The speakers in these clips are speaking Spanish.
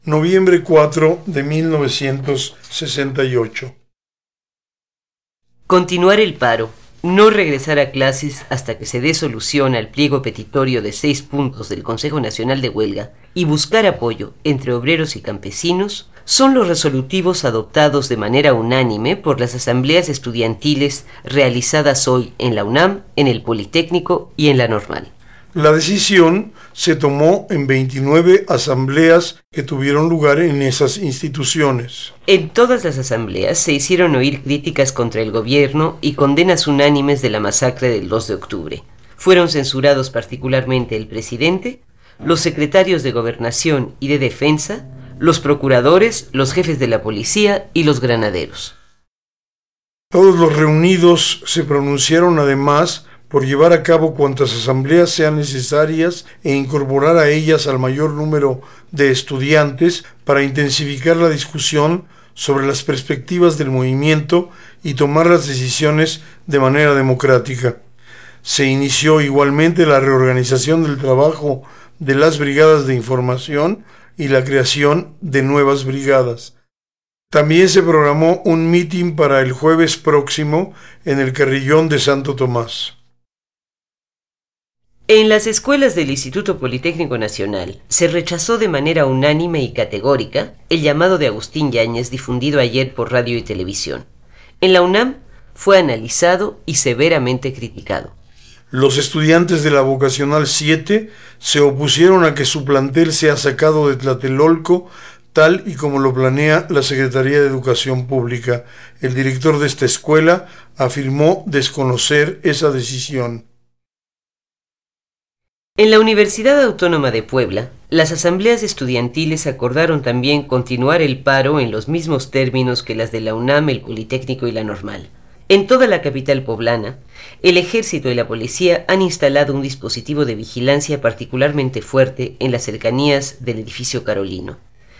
Noviembre 4 de 1968. Continuar el paro, no regresar a clases hasta que se dé solución al pliego petitorio de 6 puntos del Consejo Nacional de Huelga y buscar apoyo entre obreros y campesinos son los resolutivos adoptados de manera unánime por las asambleas estudiantiles realizadas hoy en la UNAM, en el Politécnico y en la Normal. La decisión se tomó en 29 asambleas que tuvieron lugar en esas instituciones. En todas las asambleas se hicieron oír críticas contra el gobierno y condenas unánimes de la masacre del 2 de octubre. Fueron censurados particularmente el presidente, los secretarios de Gobernación y de Defensa, los procuradores, los jefes de la policía y los granaderos. Todos los reunidos se pronunciaron además por llevar a cabo cuantas asambleas sean necesarias e incorporar a ellas al mayor número de estudiantes para intensificar la discusión sobre las perspectivas del movimiento y tomar las decisiones de manera democrática. Se inició igualmente la reorganización del trabajo de las brigadas de información y la creación de nuevas brigadas. También se programó un mitin para el jueves próximo en el Carrillón de Santo Tomás. En las escuelas del Instituto Politécnico Nacional se rechazó de manera unánime y categórica el llamado de Agustín Yáñez difundido ayer por radio y televisión. En la UNAM fue analizado y severamente criticado. Los estudiantes de la Vocacional 7 se opusieron a que su plantel sea sacado de Tlatelolco, tal y como lo planea la Secretaría de Educación Pública. El director de esta escuela afirmó desconocer esa decisión. En la Universidad Autónoma de Puebla, las asambleas estudiantiles acordaron también continuar el paro en los mismos términos que las de la UNAM, el Politécnico y la Normal. En toda la capital poblana, el Ejército y la Policía han instalado un dispositivo de vigilancia particularmente fuerte en las cercanías del edificio Carolino.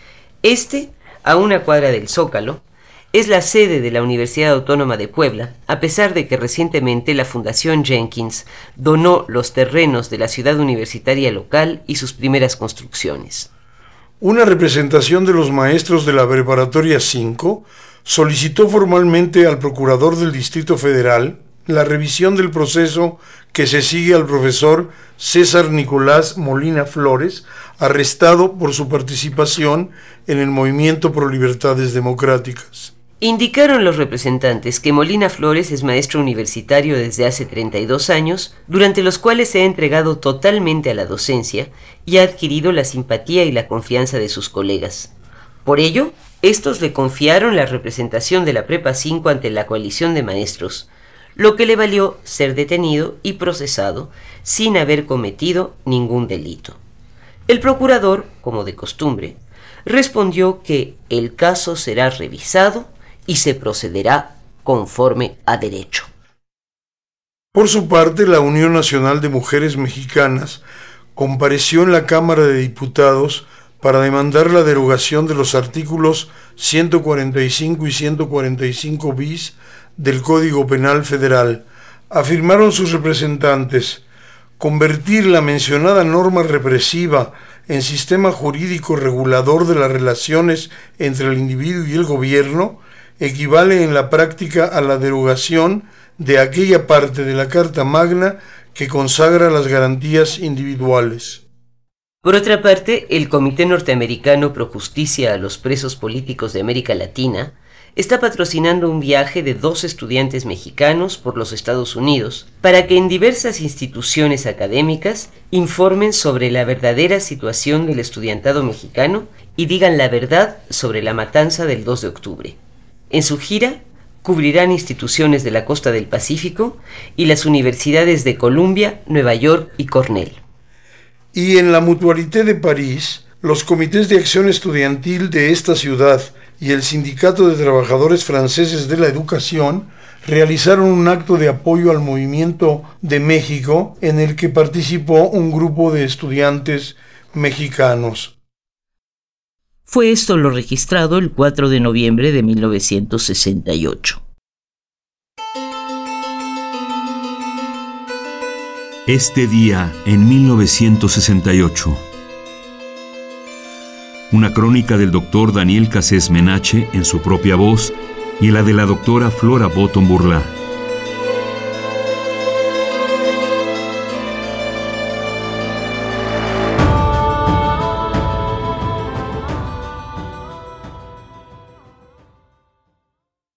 A una cuadra del Zócalo, es la sede de la Universidad Autónoma de Puebla, a pesar de que recientemente la Fundación Jenkins donó los terrenos de la ciudad universitaria local y sus primeras construcciones. Una representación de los maestros de la Preparatoria 5 solicitó formalmente al Procurador del Distrito Federal la revisión del proceso que se sigue al profesor César Nicolás Molina Flores, arrestado por su participación en el Movimiento Pro Libertades Democráticas. Indicaron los representantes que Molina Flores es maestro universitario desde hace 32 años, durante los cuales se ha entregado totalmente a la docencia y ha adquirido la simpatía y la confianza de sus colegas. Por ello, estos le confiaron la representación de la Prepa 5 ante la coalición de maestros, lo que le valió ser detenido y procesado sin haber cometido ningún delito. El procurador, como de costumbre, respondió que el caso será revisado y se procederá conforme a derecho. Por su parte, la Unión Nacional de Mujeres Mexicanas compareció en la Cámara de Diputados para demandar la derogación de los artículos 145 y 145 bis del Código Penal Federal. Afirmaron sus representantes: convertir la mencionada norma represiva en sistema jurídico regulador de las relaciones entre el individuo y el gobierno equivale en la práctica a la derogación de aquella parte de la Carta Magna que consagra las garantías individuales. Por otra parte, el Comité Norteamericano Pro Justicia a los Presos Políticos de América Latina está patrocinando un viaje de 2 estudiantes mexicanos por los Estados Unidos para que en diversas instituciones académicas informen sobre la verdadera situación del estudiantado mexicano y digan la verdad sobre la matanza del 2 de octubre. En su gira, cubrirán instituciones de la costa del Pacífico y las universidades de Columbia, Nueva York y Cornell. Y en la Mutualité de París, los comités de acción estudiantil de esta ciudad y el Sindicato de Trabajadores Franceses de la Educación realizaron un acto de apoyo al movimiento de México en el que participó un grupo de estudiantes mexicanos. Fue esto lo registrado el 4 de noviembre de 1968. Este día en 1968. una crónica del doctor Daniel Cassés Menache en su propia voz y la de la doctora Flora Botton Burlá.